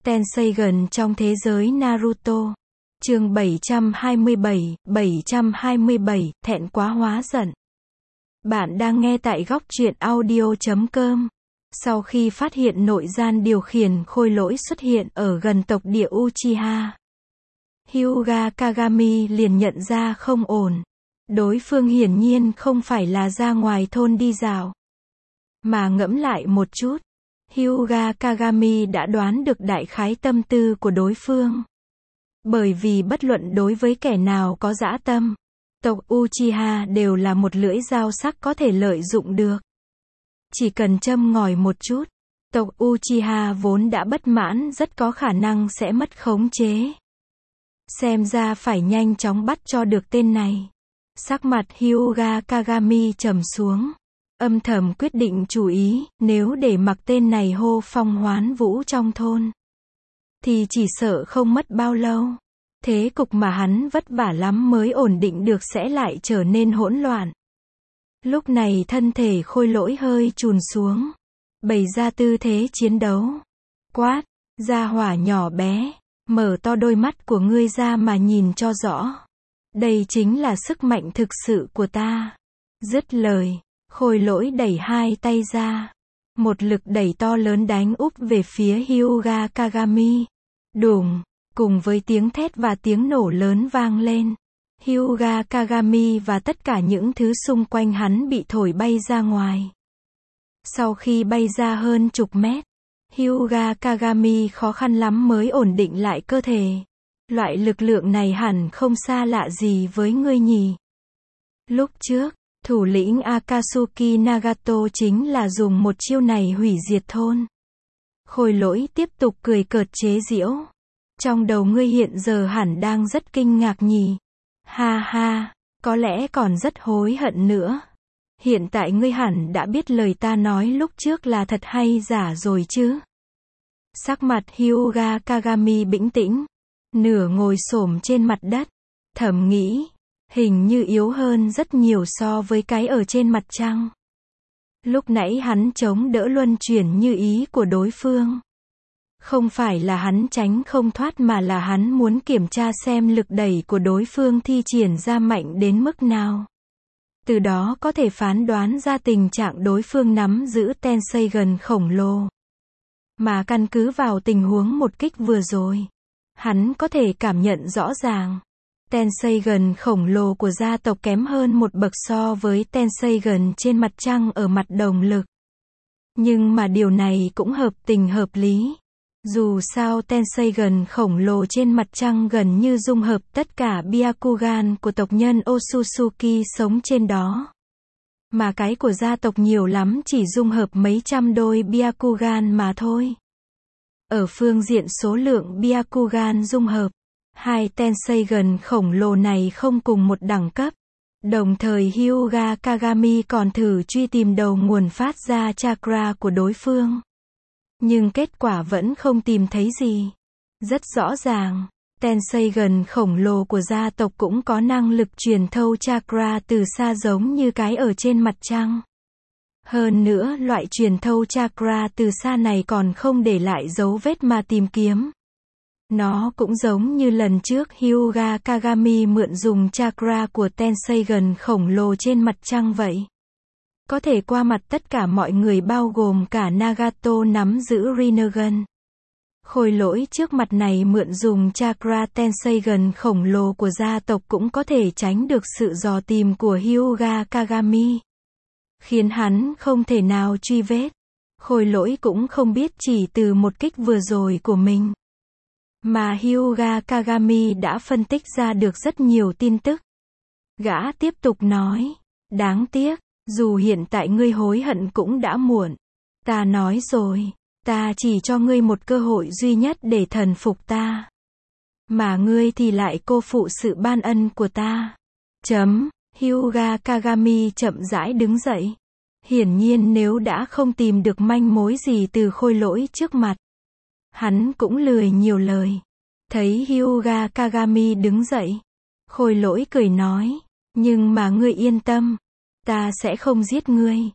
Tenseigan trong thế giới Naruto. Chương 727, thẹn quá hóa giận. Bạn đang nghe tại góc truyện audio.com. Sau khi phát hiện nội gian điều khiển khôi lỗi xuất hiện ở gần tộc địa Uchiha, Hyuga Kagami liền nhận ra không ổn. Đối phương hiển nhiên không phải là ra ngoài thôn đi dạo. Mà ngẫm lại một chút, Hyuga Kagami đã đoán được đại khái tâm tư của đối phương. Bởi vì bất luận đối với kẻ nào có dã tâm, tộc Uchiha đều là một lưỡi dao sắc có thể lợi dụng được. Chỉ cần châm ngòi một chút, tộc Uchiha vốn đã bất mãn rất có khả năng sẽ mất khống chế. Xem ra phải nhanh chóng bắt cho được tên này. Sắc mặt Hyuga Kagami trầm xuống. Âm thầm quyết định chủ ý, nếu để mặc tên này hô phong hoán vũ trong thôn, thì chỉ sợ không mất bao lâu. Thế cục mà hắn vất vả lắm mới ổn định được sẽ lại trở nên hỗn loạn. Lúc này thân thể khôi lỗi hơi chùn xuống, bày ra tư thế chiến đấu. Quát, gia hỏa nhỏ bé, mở to đôi mắt của ngươi ra mà nhìn cho rõ. Đây chính là sức mạnh thực sự của ta. Dứt lời, khôi lỗi đẩy hai tay ra. Một lực đẩy to lớn đánh úp về phía Hyuga Kagami. Đùng, cùng với tiếng thét và tiếng nổ lớn vang lên. Hyuga Kagami và tất cả những thứ xung quanh hắn bị thổi bay ra ngoài. Sau khi bay ra hơn chục mét, Hyuga Kagami khó khăn lắm mới ổn định lại cơ thể. Loại lực lượng này hẳn không xa lạ gì với ngươi nhỉ. Lúc trước, thủ lĩnh Akatsuki Nagato chính là dùng một chiêu này hủy diệt thôn. Khôi lỗi tiếp tục cười cợt chế giễu. Trong đầu ngươi hiện giờ hẳn đang rất kinh ngạc nhỉ. Ha ha, có lẽ còn rất hối hận nữa. Hiện tại ngươi hẳn đã biết lời ta nói lúc trước là thật hay giả rồi chứ. Sắc mặt Hyuga Kagami bình tĩnh, nửa ngồi xổm trên mặt đất, thầm nghĩ, hình như yếu hơn rất nhiều so với cái ở trên mặt trăng. Lúc nãy hắn chống đỡ luân chuyển như ý của đối phương. Không phải là hắn tránh không thoát mà là hắn muốn kiểm tra xem lực đẩy của đối phương thi triển ra mạnh đến mức nào. Từ đó có thể phán đoán ra tình trạng đối phương nắm giữ Tenseigan khổng lồ. Mà căn cứ vào tình huống một kích vừa rồi, hắn có thể cảm nhận rõ ràng. Tenseigan khổng lồ của gia tộc kém hơn một bậc so với Tenseigan trên mặt trăng ở mặt đồng lực. Nhưng mà điều này cũng hợp tình hợp lý. Dù sao Tenseigan khổng lồ trên mặt trăng gần như dung hợp tất cả Byakugan của tộc nhân Otsutsuki sống trên đó. Mà cái của gia tộc nhiều lắm chỉ dung hợp mấy trăm đôi Byakugan mà thôi. Ở phương diện số lượng Byakugan dung hợp, hai Tenseigan khổng lồ này không cùng một đẳng cấp. Đồng thời Hyuga Kagami còn thử truy tìm đầu nguồn phát ra chakra của đối phương. Nhưng kết quả vẫn không tìm thấy gì. Rất rõ ràng, Tenseigan khổng lồ của gia tộc cũng có năng lực truyền thâu chakra từ xa giống như cái ở trên mặt trăng. Hơn nữa, loại truyền thâu chakra từ xa này còn không để lại dấu vết mà tìm kiếm. Nó cũng giống như lần trước Hyuga Kagami mượn dùng chakra của Tenseigan khổng lồ trên mặt trăng vậy. Có thể qua mặt tất cả mọi người bao gồm cả Nagato nắm giữ Rinnegan. Khôi lỗi trước mặt này mượn dùng chakra Tenseigan khổng lồ của gia tộc cũng có thể tránh được sự dò tìm của Hyuga Kagami. Khiến hắn không thể nào truy vết. Khôi lỗi cũng không biết chỉ từ một kích vừa rồi của mình, mà Hyuga Kagami đã phân tích ra được rất nhiều tin tức. Gã tiếp tục nói, đáng tiếc, dù hiện tại ngươi hối hận cũng đã muộn. Ta nói rồi, ta chỉ cho ngươi một cơ hội duy nhất để thần phục ta. Mà ngươi thì lại cô phụ sự ban ân của ta. Hyuga Kagami chậm rãi đứng dậy. Hiển nhiên nếu đã không tìm được manh mối gì từ khôi lỗi trước mặt, hắn cũng lười nhiều lời. Thấy Hyuga Kagami đứng dậy, khôi lỗi cười nói, nhưng mà ngươi yên tâm, ta sẽ không giết ngươi.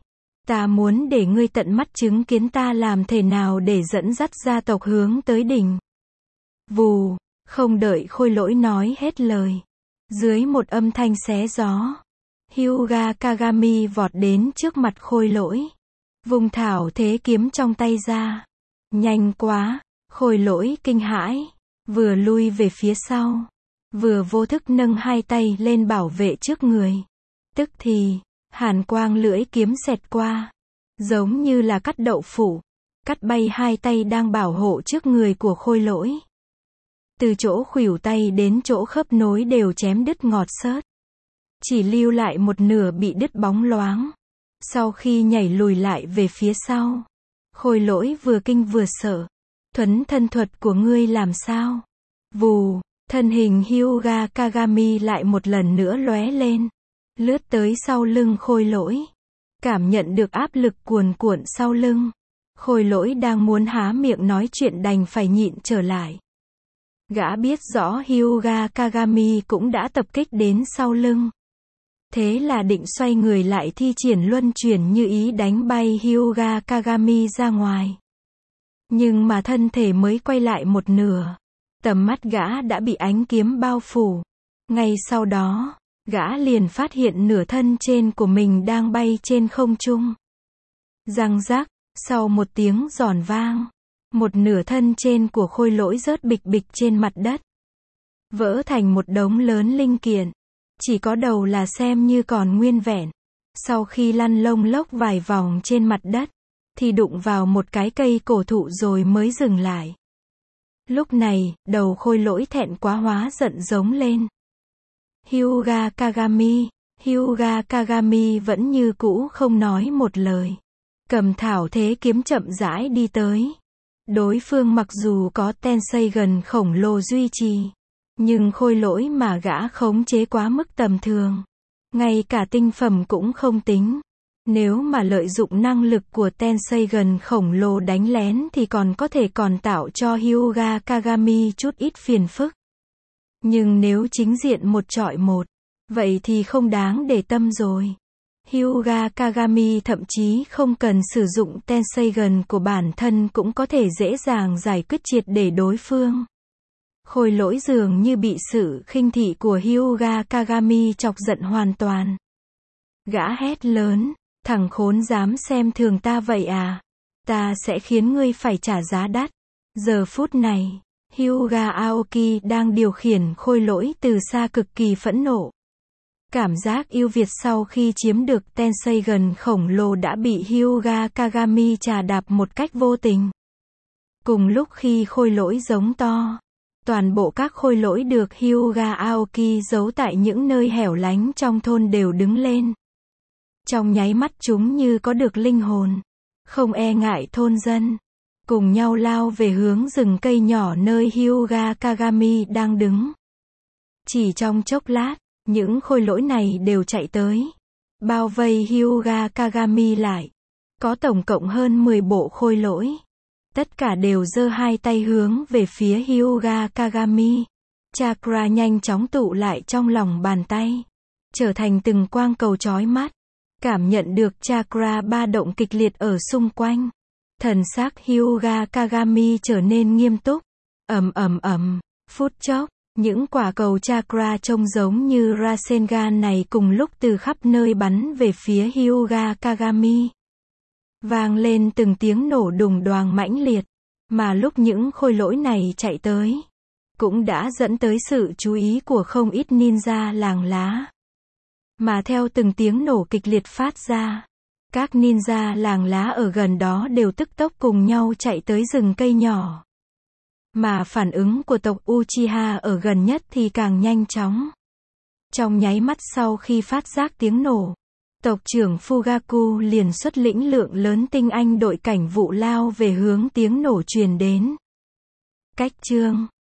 Ta muốn để ngươi tận mắt chứng kiến ta làm thế nào để dẫn dắt gia tộc hướng tới đỉnh. Vù, không đợi Khôi Lỗi nói hết lời. Dưới một âm thanh xé gió, Hyuga Kagami vọt đến trước mặt Khôi Lỗi. Vùng thảo thế kiếm trong tay ra. Nhanh quá, Khôi Lỗi kinh hãi. Vừa lui về phía sau. Vừa vô thức nâng hai tay lên bảo vệ trước người. Tức thì, hàn quang lưỡi kiếm xẹt qua. Giống như là cắt đậu phụ. Cắt bay hai tay đang bảo hộ trước người của Khôi Lỗi. Từ chỗ khuỷu tay đến chỗ khớp nối đều chém đứt ngọt xớt. Chỉ lưu lại một nửa bị đứt bóng loáng. Sau khi nhảy lùi lại về phía sau, Khôi Lỗi vừa kinh vừa sợ. Thuấn thân thuật của ngươi làm sao? Vù, thân hình Hyuga Kagami lại một lần nữa lóe lên. Lướt tới sau lưng Khôi Lỗi. Cảm nhận được áp lực cuồn cuộn sau lưng. Khôi Lỗi đang muốn há miệng nói chuyện đành phải nhịn trở lại. Gã biết rõ Hyuga Kagami cũng đã tập kích đến sau lưng. Thế là định xoay người lại thi triển luân chuyển như ý đánh bay Hyuga Kagami ra ngoài. Nhưng mà thân thể mới quay lại một nửa. Tầm mắt gã đã bị ánh kiếm bao phủ. Ngay sau đó, gã liền phát hiện nửa thân trên của mình đang bay trên không trung. Răng rắc, sau một tiếng giòn vang, một nửa thân trên của Khôi Lỗi rớt bịch bịch trên mặt đất. Vỡ thành một đống lớn linh kiện. Chỉ có đầu là xem như còn nguyên vẹn. Sau khi lăn lông lốc vài vòng trên mặt đất, thì đụng vào một cái cây cổ thụ rồi mới dừng lại. Lúc này, đầu Khôi Lỗi thẹn quá hóa giận giống lên. Hyuga Kagami vẫn như cũ không nói một lời. Cầm thảo thế kiếm chậm rãi đi tới. Đối phương mặc dù có Tensei gần khổng lồ duy trì, nhưng Khôi Lỗi mà gã khống chế quá mức tầm thường. Ngay cả tinh phẩm cũng không tính. Nếu mà lợi dụng năng lực của Tensei gần khổng lồ đánh lén thì còn có thể còn tạo cho Hyuga Kagami chút ít phiền phức. Nhưng nếu chính diện một chọi một, vậy thì không đáng để tâm rồi. Hyuga Kagami thậm chí không cần sử dụng Tensei gần của bản thân cũng có thể dễ dàng giải quyết triệt để đối phương. Khôi Lỗi dường như bị sự khinh thị của Hyuga Kagami chọc giận hoàn toàn. Gã hét lớn, thằng khốn dám xem thường ta vậy à? Ta sẽ khiến ngươi phải trả giá đắt. Giờ phút này, Hyuga Aoki đang điều khiển Khôi Lỗi từ xa cực kỳ phẫn nộ. Cảm giác ưu việt sau khi chiếm được Tensei gần khổng lồ đã bị Hyuga Kagami trà đạp một cách vô tình. Cùng lúc khi Khôi Lỗi giống to, toàn bộ các Khôi Lỗi được Hyuga Aoki giấu tại những nơi hẻo lánh trong thôn đều đứng lên. Trong nháy mắt chúng như có được linh hồn, không e ngại thôn dân, cùng nhau lao về hướng rừng cây nhỏ nơi Hyuga Kagami đang đứng. Chỉ trong chốc lát, những Khôi Lỗi này đều chạy tới, bao vây Hyuga Kagami lại. Có tổng cộng hơn 10 bộ Khôi Lỗi. Tất cả đều giơ hai tay hướng về phía Hyuga Kagami. Chakra nhanh chóng tụ lại trong lòng bàn tay, trở thành từng quang cầu chói mắt. Cảm nhận được chakra ba động kịch liệt ở xung quanh, thần sắc Hyuga Kagami trở nên nghiêm túc. Phút chốc, những quả cầu chakra trông giống như Rasengan này cùng lúc từ khắp nơi bắn về phía Hyuga Kagami. Vang lên từng tiếng nổ đùng đoàng mãnh liệt, mà lúc những Khôi Lỗi này chạy tới, cũng đã dẫn tới sự chú ý của không ít ninja làng lá. Mà theo từng tiếng nổ kịch liệt phát ra, các ninja làng lá ở gần đó đều tức tốc cùng nhau chạy tới rừng cây nhỏ. Mà phản ứng của tộc Uchiha ở gần nhất thì càng nhanh chóng. Trong nháy mắt sau khi phát giác tiếng nổ, tộc trưởng Fugaku liền xuất lĩnh lượng lớn tinh anh đội cảnh vụ lao về hướng tiếng nổ truyền đến. Cách chương